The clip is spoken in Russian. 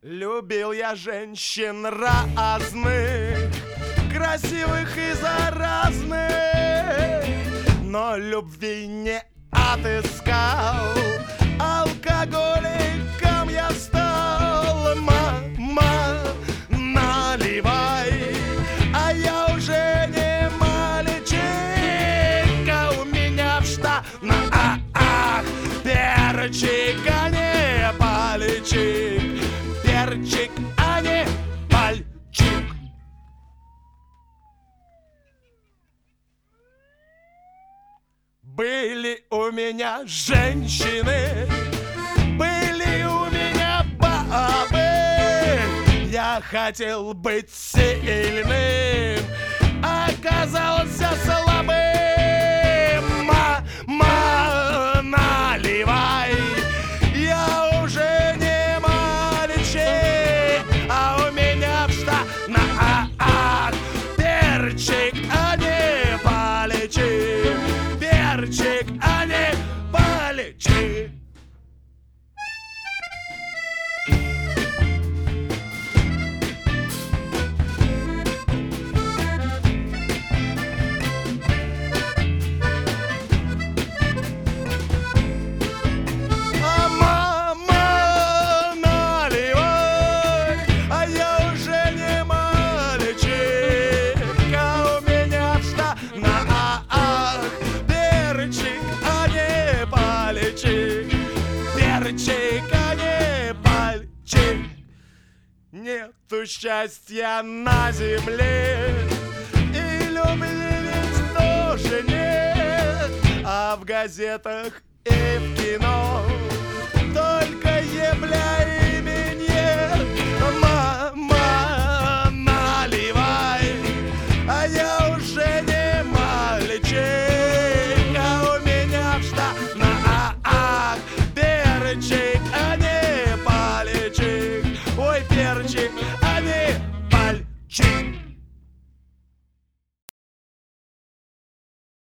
Любил я женщин разных, красивых и заразных, но любви не отыскал. Алкоголиком я стал. Мама, наливай, а я уже не мальчик, а у меня в штанах перчик, а не пальчик. Перчик, а не пальчик. Были у меня женщины, были у меня бабы. Я хотел быть сильным, оказался слабым. Мама, наливай, я уже не мальчик, а у меня в штанах перчик, а не пальчик. Перчик, а не пальчик. Перчик, а не пальчик. Нету счастья на земле, и любви ведь тоже нет, а в газетах и в кино только ебля и